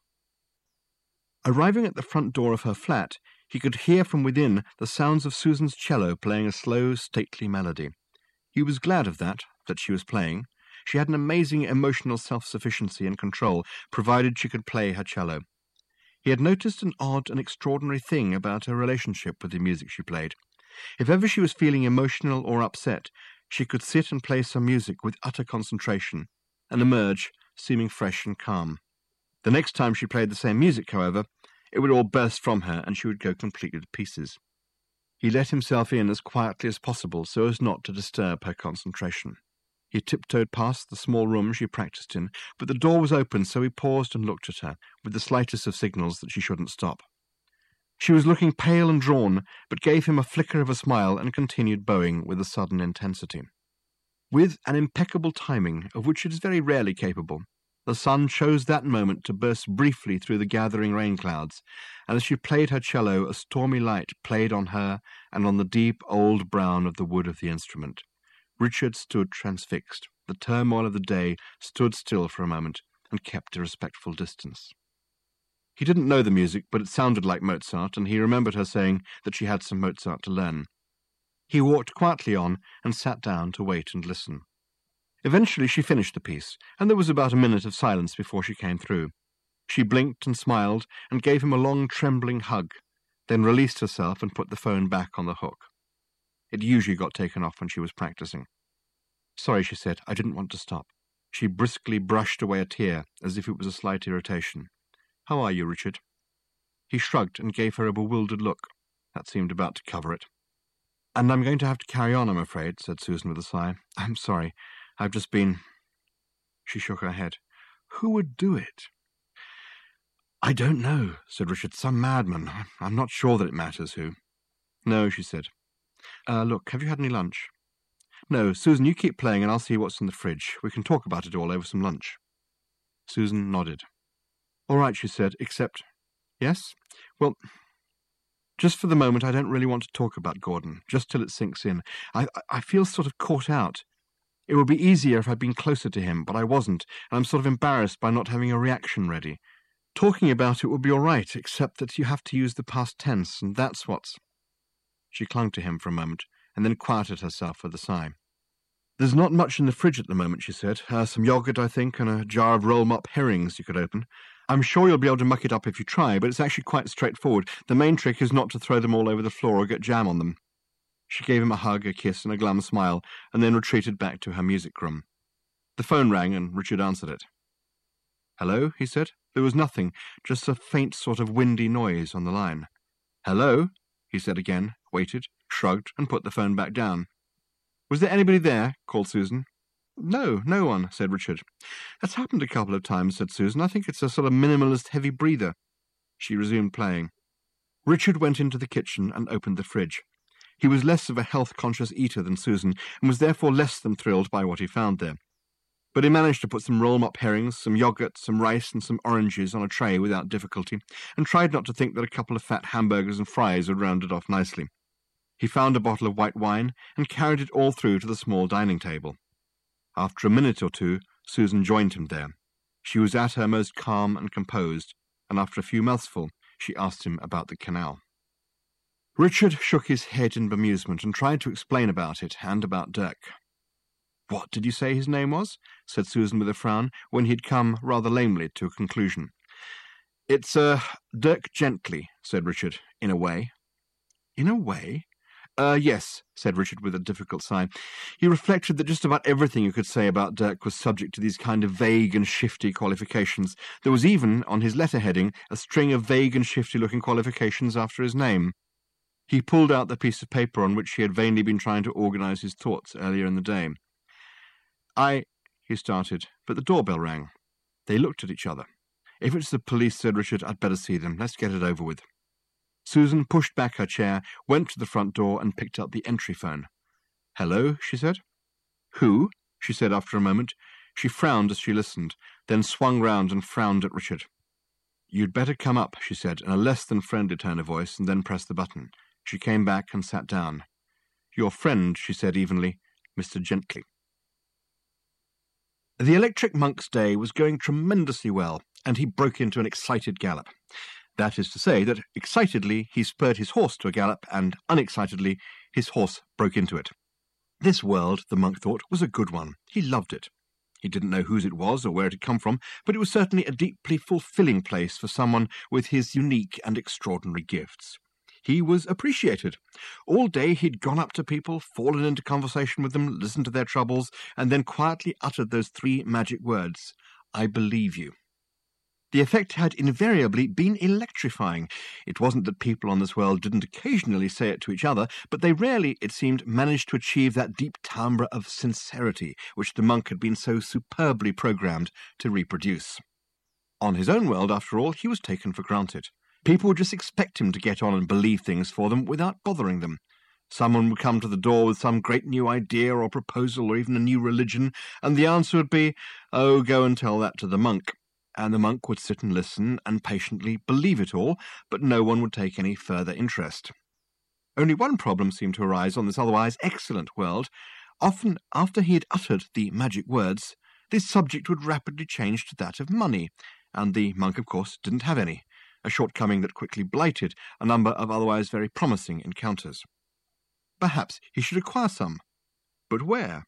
[SPEAKER 1] Arriving at the front door of her flat, he could hear from within the sounds of Susan's cello playing a slow, stately melody. He was glad of that, that she was playing. She had an amazing emotional self-sufficiency and control, provided she could play her cello. He had noticed an odd and extraordinary thing about her relationship with the music she played. If ever she was feeling emotional or upset, she could sit and play some music with utter concentration, and emerge, seeming fresh and calm. The next time she played the same music, however, it would all burst from her, and she would go completely to pieces. He let himself in as quietly as possible so as not to disturb her concentration. He tiptoed past the small room she practised in, but the door was open, so he paused and looked at her, with the slightest of signals that she shouldn't stop. She was looking pale and drawn, but gave him a flicker of a smile and continued bowing with a sudden intensity. With an impeccable timing, of which it is very rarely capable, the sun chose that moment to burst briefly through the gathering rain clouds, and as she played her cello, a stormy light played on her and on the deep old brown of the wood of the instrument. Richard stood transfixed. The turmoil of the day stood still for a moment and kept a respectful distance. He didn't know the music, but it sounded like Mozart, and he remembered her saying that she had some Mozart to learn. He walked quietly on and sat down to wait and listen. Eventually she finished the piece, and there was about a minute of silence before she came through. She blinked and smiled and gave him a long trembling hug, then released herself and put the phone back on the hook. It usually got taken off when she was practising. "Sorry," she said, "I didn't want to stop." She briskly brushed away a tear, as if it was a slight irritation. "How are you, Richard?" He shrugged and gave her a bewildered look. That seemed about to cover it. "And I'm going to have to carry on, I'm afraid," said Susan with a sigh. "I'm sorry. I've just been—" She shook her head. Who would do it? I don't know, said Richard. Some madman. I'm not sure that it matters who. No, she said. Uh, look, have you had any lunch? No, Susan, you keep playing and I'll see what's in the fridge. We can talk about it all over some lunch. Susan nodded. All right, she said, except... Yes? Well, just for the moment I don't really want to talk about Gordon, just till it sinks in. I, I feel sort of caught out. It would be easier if I'd been closer to him, but I wasn't, and I'm sort of embarrassed by not having a reaction ready. Talking about it would be all right, except that you have to use the past tense, and that's what's... She clung to him for a moment, and then quieted herself with a sigh. There's not much in the fridge at the moment, she said. Uh, some yoghurt, I think, and a jar of roll-mop herrings you could open. I'm sure you'll be able to muck it up if you try, but it's actually quite straightforward. The main trick is not to throw them all over the floor or get jam on them. She gave him a hug, a kiss, and a glum smile, and then retreated back to her music room. The phone rang, and Richard answered it. Hello, he said. There was nothing, just a faint sort of windy noise on the line. Hello, he said again, waited, shrugged, and put the phone back down. Was there anybody there? Called Susan. No, no one, said Richard. That's happened a couple of times, said Susan. I think it's a sort of minimalist heavy breather. She resumed playing. Richard went into the kitchen and opened the fridge. He was less of a health-conscious eater than Susan, and was therefore less than thrilled by what he found there. But he managed to put some roll-mop herrings, some yoghurt, some rice, and some oranges on a tray without difficulty, and tried not to think that a couple of fat hamburgers and fries would round it off nicely. He found a bottle of white wine, and carried it all through to the small dining table. After a minute or two, Susan joined him there. She was at her most calm and composed, and after a few mouthfuls, she asked him about the canal. Richard shook his head in bemusement and tried to explain about it, and about Dirk. What did you say his name was? Said Susan with a frown, when he had come rather lamely to a conclusion. It's, uh, Dirk Gently, said Richard, in a way. In a way? Uh, yes, said Richard with a difficult sigh. He reflected that just about everything you could say about Dirk was subject to these kind of vague and shifty qualifications. There was even, on his letter-heading, a string of vague and shifty-looking qualifications after his name. He pulled out the piece of paper on which he had vainly been trying to organize his thoughts earlier in the day. I... he started, but the doorbell rang. They looked at each other. If it's the police, said Richard, I'd better see them. Let's get it over with. Susan pushed back her chair, went to the front door, and picked up the entry phone. Hello, she said. Who? She said after a moment. She frowned as she listened, then swung round and frowned at Richard. You'd better come up, she said, in a less than friendly tone of voice, and then pressed the button. She came back and sat down. Your friend, she said evenly, Mister Gently. The Electric Monk's day was going tremendously well, and he broke into an excited gallop. That is to say that, excitedly, he spurred his horse to a gallop, and, unexcitedly, his horse broke into it. This world, the monk thought, was a good one. He loved it. He didn't know whose it was or where it had come from, but it was certainly a deeply fulfilling place for someone with his unique and extraordinary gifts. He was appreciated. All day he'd gone up to people, fallen into conversation with them, listened to their troubles, and then quietly uttered those three magic words, I believe you. The effect had invariably been electrifying. It wasn't that people on this world didn't occasionally say it to each other, but they rarely, it seemed, managed to achieve that deep timbre of sincerity which the monk had been so superbly programmed to reproduce. On his own world, after all, he was taken for granted. People would just expect him to get on and believe things for them without bothering them. Someone would come to the door with some great new idea or proposal or even a new religion, and the answer would be, oh, go and tell that to the monk. And the monk would sit and listen and patiently believe it all, but no one would take any further interest. Only one problem seemed to arise on this otherwise excellent world. Often, after he had uttered the magic words, this subject would rapidly change to that of money, and the monk, of course, didn't have any, a shortcoming that quickly blighted a number of otherwise very promising encounters. Perhaps he should acquire some. But where?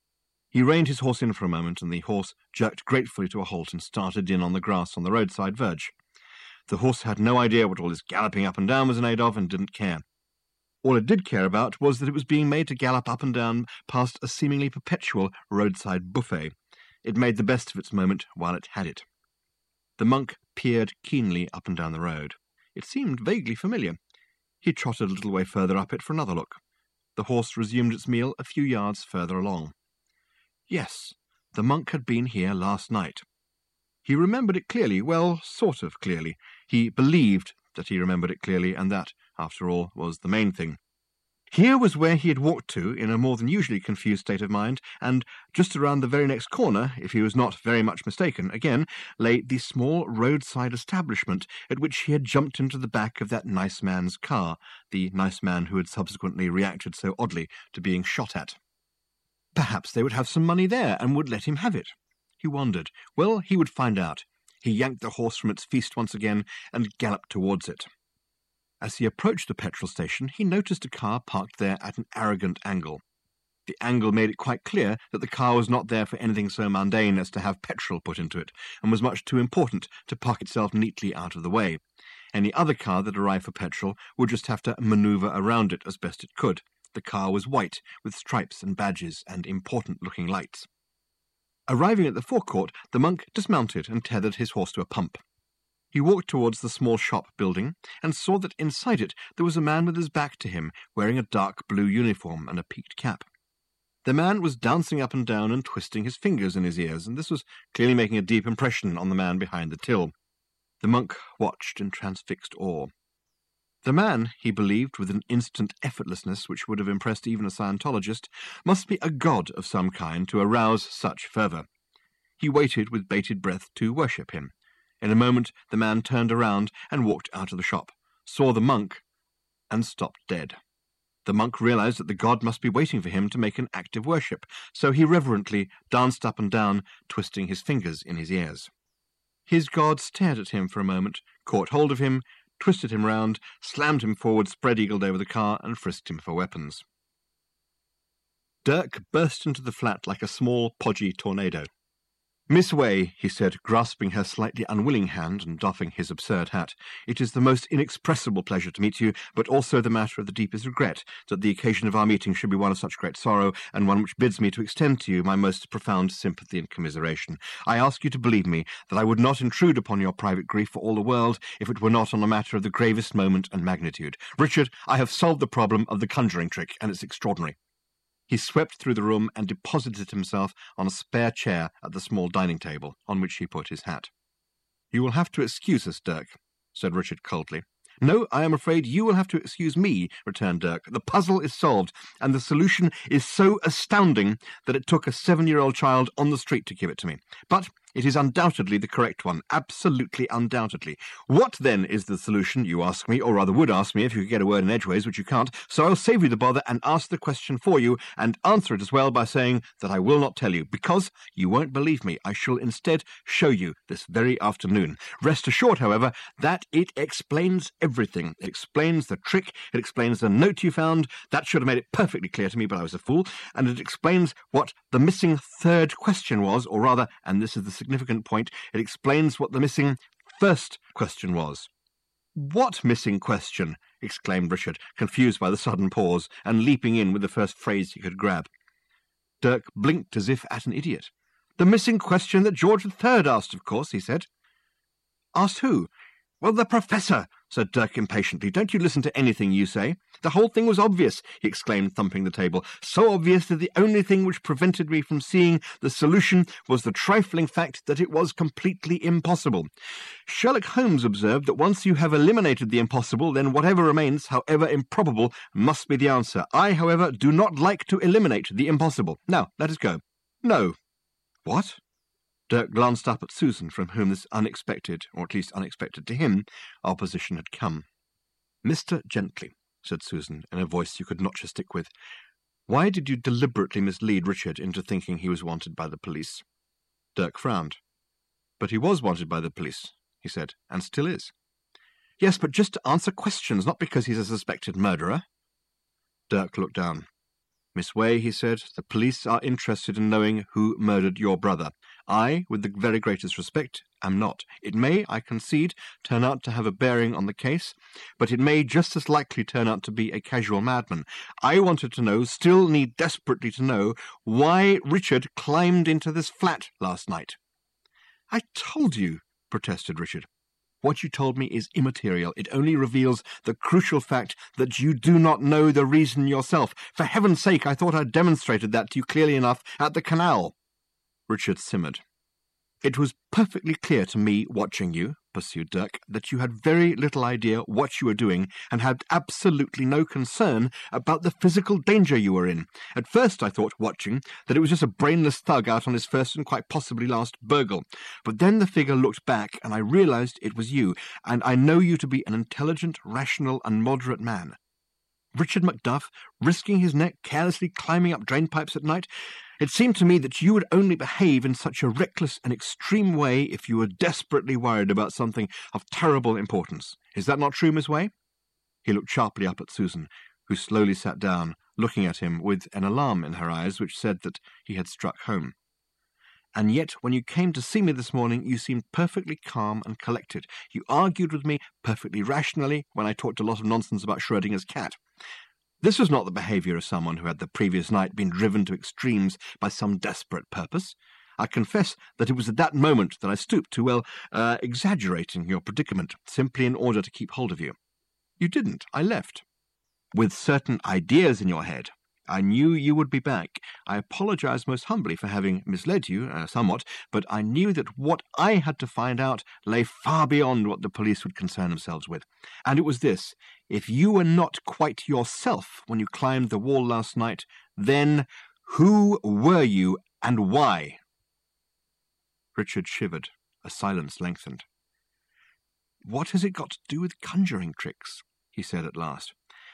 [SPEAKER 1] He reined his horse in for a moment, and the horse jerked gratefully to a halt and started in on the grass on the roadside verge. The horse had no idea what all this galloping up and down was made of, and didn't care. All it did care about was that it was being made to gallop up and down past a seemingly perpetual roadside buffet. It made the best of its moment while it had it. The monk peered keenly up and down the road. It seemed vaguely familiar. He trotted a little way further up it for another look. The horse resumed its meal a few yards further along. Yes, The monk had been here last night. He remembered it clearly, well, sort of clearly. He believed that he remembered it clearly, and that, after all, was the main thing. Here was where he had walked to in a more than usually confused state of mind, and just around the very next corner, if he was not very much mistaken, again, lay the small roadside establishment at which he had jumped into the back of that nice man's car, the nice man who had subsequently reacted so oddly to being shot at. Perhaps they would have some money there and would let him have it. He wondered. Well, he would find out. He yanked the horse from its feast once again and galloped towards it. As he approached the petrol station, he noticed a car parked there at an arrogant angle. The angle made it quite clear that the car was not there for anything so mundane as to have petrol put into it, and was much too important to park itself neatly out of the way. Any other car that arrived for petrol would just have to manoeuvre around it as best it could. The car was white, with stripes and badges and important-looking lights. Arriving at the forecourt, the monk dismounted and tethered his horse to a pump. He walked towards the small shop building and saw that inside it there was a man with his back to him, wearing a dark blue uniform and a peaked cap. The man was dancing up and down and twisting his fingers in his ears, and this was clearly making a deep impression on the man behind the till. The monk watched in transfixed awe. The man, he believed with an instant effortlessness which would have impressed even a Scientologist, must be a god of some kind to arouse such fervour. He waited with bated breath to worship him. In a moment the man turned around and walked out of the shop, saw the monk, and stopped dead. The monk realized that the god must be waiting for him to make an act of worship, so he reverently danced up and down, twisting his fingers in his ears. His god stared at him for a moment, caught hold of him, twisted him round, slammed him forward, spread-eagled over the car, and frisked him for weapons. Dirk burst into the flat like a small, podgy tornado. "Miss Way," he said, grasping her slightly unwilling hand and doffing his absurd hat, "it is the most inexpressible pleasure to meet you, but also the matter of the deepest regret that the occasion of our meeting should be one of such great sorrow, and one which bids me to extend to you my most profound sympathy and commiseration. I ask you to believe me that I would not intrude upon your private grief for all the world if it were not on a matter of the gravest moment and magnitude. Richard, I have solved the problem of the conjuring trick, and it's extraordinary." He swept through the room and deposited himself on a spare chair at the small dining table, on which he put his hat. "You will have to excuse us, Dirk," said Richard coldly. "No, I am afraid you will have to excuse me," returned Dirk. "The puzzle is solved, and the solution is so astounding that it took a seven-year-old child on the street to give it to me. But it is undoubtedly the correct one, absolutely undoubtedly. What, then, is the solution, you ask me, or rather would ask me if you could get a word in edgeways, which you can't, so I'll save you the bother and ask the question for you, and answer it as well by saying that I will not tell you, because you won't believe me. I shall instead show you this very afternoon. Rest assured, however, that it explains everything. It explains the trick, it explains the note you found, that should have made it perfectly clear to me, but I was a fool, and it explains what the missing third question was, or rather, and this is the significant point, it explains what the missing first question was." "What missing question?" exclaimed Richard, confused by the sudden pause, and leaping in with the first phrase he could grab. Dirk blinked as if at an idiot. "The missing question that George the Third asked, of course," he said. "Asked who?" "Well, the Professor," said Dirk impatiently. "Don't you listen to anything you say? The whole thing was obvious," he exclaimed, thumping the table. "So obvious that the only thing which prevented me from seeing the solution was the trifling fact that it was completely impossible. Sherlock Holmes observed that once you have eliminated the impossible, then whatever remains, however improbable, must be the answer. I, however, do not like to eliminate the impossible. Now, let us go." "No." "What?" Dirk glanced up at Susan, from whom this unexpected, or at least unexpected to him, opposition had come. "Mister Gently," said Susan, in a voice you could not just stick with, "why did you deliberately mislead Richard into thinking he was wanted by the police?" Dirk frowned. "But he was wanted by the police," he said, "and still is." "Yes, but just to answer questions, not because he's a suspected murderer." Dirk looked down. "Miss Way," he said, "the police are interested in knowing who murdered your brother. I, with the very greatest respect, am not. It may, I concede, turn out to have a bearing on the case, but it may just as likely turn out to be a casual madman. I wanted to know, still need desperately to know, why Richard climbed into this flat last night." "I told you," protested Richard. "What you told me is immaterial. It only reveals the crucial fact that you do not know the reason yourself. For heaven's sake, I thought I'd demonstrated that to you clearly enough at the canal." Richard simmered. "It was perfectly clear to me, watching you," pursued Dirk, "that you had very little idea what you were doing and had absolutely no concern about the physical danger you were in. At first I thought, watching, that it was just a brainless thug out on his first and quite possibly last burgle. But then the figure looked back and I realized it was you, and I know you to be an intelligent, rational and moderate man. Richard Macduff, risking his neck carelessly climbing up drain-pipes at night. It seemed to me that you would only behave in such a reckless and extreme way if you were desperately worried about something of terrible importance. Is that not true, Miss Way?" He looked sharply up at Susan, who slowly sat down, looking at him with an alarm in her eyes which said that he had struck home. "And yet, when you came to see me this morning, you seemed perfectly calm and collected. You argued with me perfectly rationally when I talked a lot of nonsense about Schrodinger's cat. This was not the behaviour of someone who had the previous night been driven to extremes by some desperate purpose. I confess that it was at that moment that I stooped to, well, uh, exaggerating your predicament, simply in order to keep hold of you. You didn't. I left. With certain ideas in your head. I knew you would be back. I apologize most humbly for having misled you uh, somewhat, but I knew that what I had to find out lay far beyond what the police would concern themselves with. And it was this: if you were not quite yourself when you climbed the wall last night, then who were you and why?" Richard shivered. A silence lengthened. "What has it got to do with conjuring tricks?" he said at last.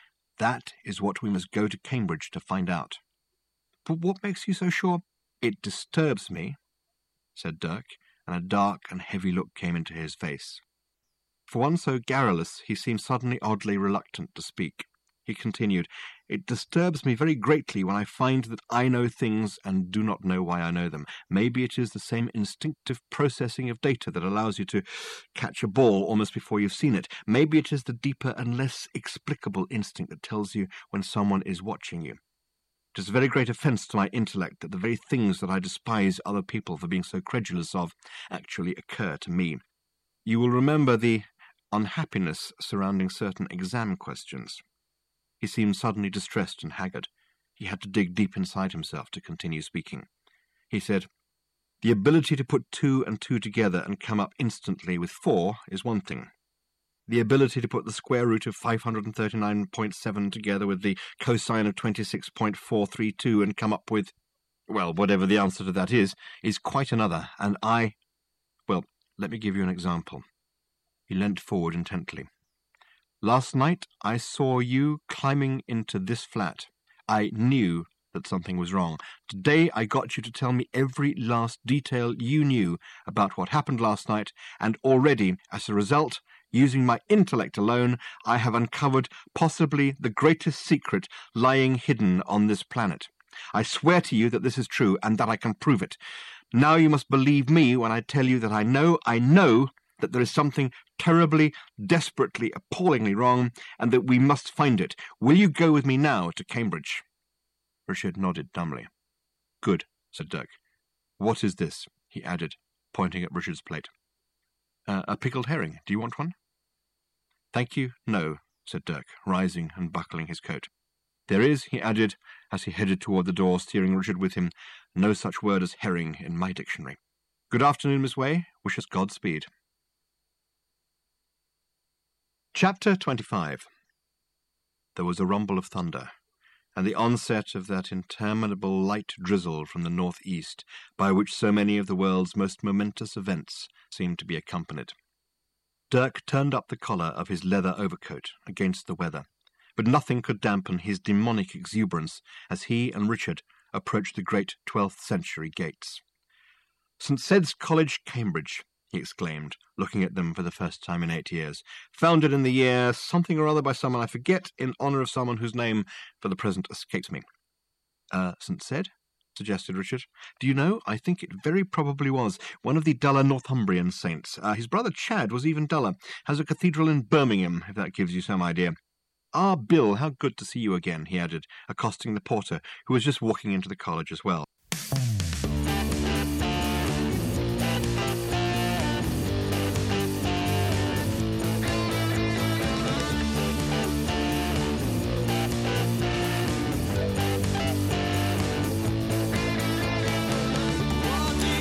[SPEAKER 1] "That is what we must go to Cambridge to find out." "But what makes you so sure?" "It disturbs me," said Dirk, and a dark and heavy look came into his face. For one so garrulous, he seemed suddenly oddly reluctant to speak. He continued, "It disturbs me very greatly when I find that I know things and do not know why I know them. Maybe it is the same instinctive processing of data that allows you to catch a ball almost before you've seen it. Maybe it is the deeper and less explicable instinct that tells you when someone is watching you. It is a very great offence to my intellect that the very things that I despise other people for being so credulous of actually occur to me. You will remember the unhappiness surrounding certain exam questions." He seemed suddenly distressed and haggard. He had to dig deep inside himself to continue speaking. He said, "The ability to put two and two together and come up instantly with four is one thing. The ability to put the square root of five hundred thirty-nine point seven together with the cosine of twenty-six point four three two and come up with, well, whatever the answer to that is, is quite another, and I... Well, let me give you an example." He leant forward intently. "Last night I saw you climbing into this flat. I knew that something was wrong. Today I got you to tell me every last detail you knew about what happened last night, and already, as a result, using my intellect alone, I have uncovered possibly the greatest secret lying hidden on this planet. I swear to you that this is true, and that I can prove it. Now you must believe me when I tell you that I know, I know, that there is something terribly, desperately, appallingly wrong, and that we must find it. Will you go with me now to Cambridge?" Richard nodded dumbly. "Good," said Dirk. "What is this?" he added, pointing at Richard's plate. Uh, a pickled herring. Do you want one?" "Thank you, no," said Dirk, rising and buckling his coat. "There is," he added, as he headed toward the door, steering Richard with him, "no such word as herring in my dictionary. Good afternoon, Miss Way. Wish us Godspeed." Chapter twenty-five. There was a rumble of thunder, and the onset of that interminable light drizzle from the north-east, by which so many of the world's most momentous events seemed to be accompanied. Dirk turned up the collar of his leather overcoat against the weather, but nothing could dampen his demonic exuberance as he and Richard approached the great twelfth century gates. "Saint Sed's College, Cambridge," he exclaimed, looking at them for the first time in eight years. "Founded in the year something or other by someone I forget, in honour of someone whose name for the present escapes me." Uh, Saint Sed?" suggested Richard. "Do you know, I think it very probably was one of the duller Northumbrian saints. Uh, his brother Chad was even duller. Has a cathedral in Birmingham, if that gives you some idea. Ah, Bill, how good to see you again," he added, accosting the porter, who was just walking into the college as well.
[SPEAKER 2] What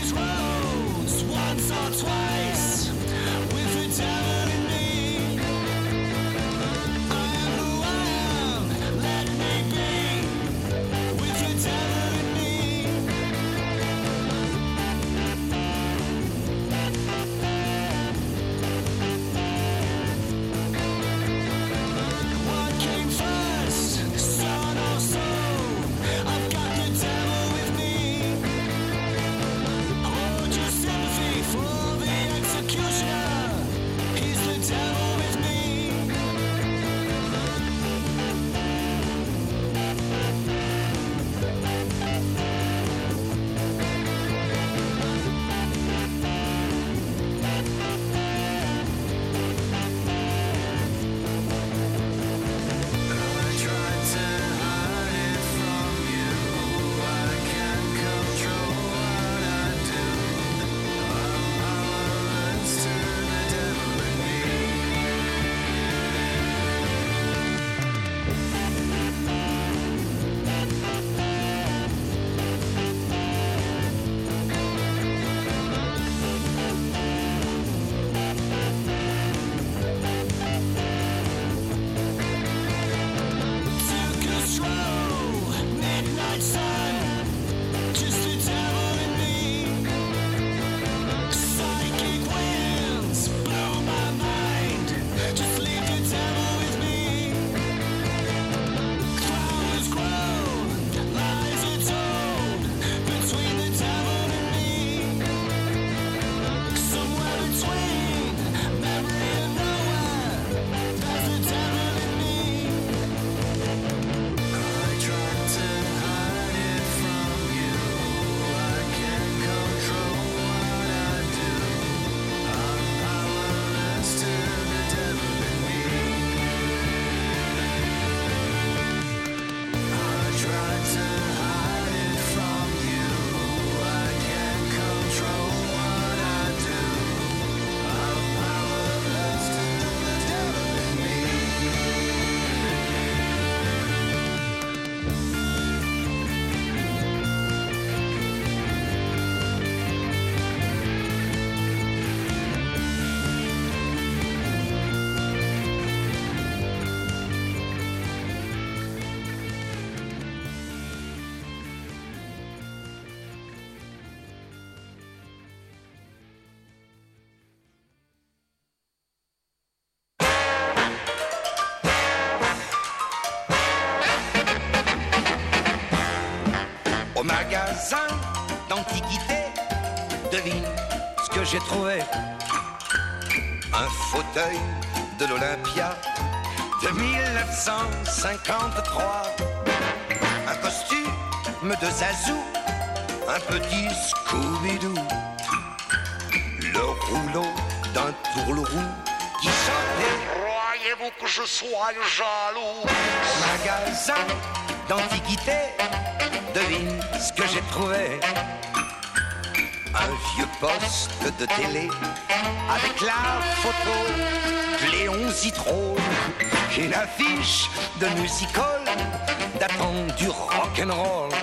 [SPEAKER 2] Au magasin d'antiquité, devine ce que j'ai trouvé. Un fauteuil de l'Olympia de mille neuf cent cinquante-trois. Un costume de Zazou, un petit Scooby-Doo. Le rouleau d'un tourlourou qui chantait. Croyez-vous que je sois jaloux? Au magasin d'antiquité, devine ce que j'ai trouvé. Un vieux poste de télé avec la photo de Léon Zitrone. Une affiche de music-hall datant du rock'n'roll.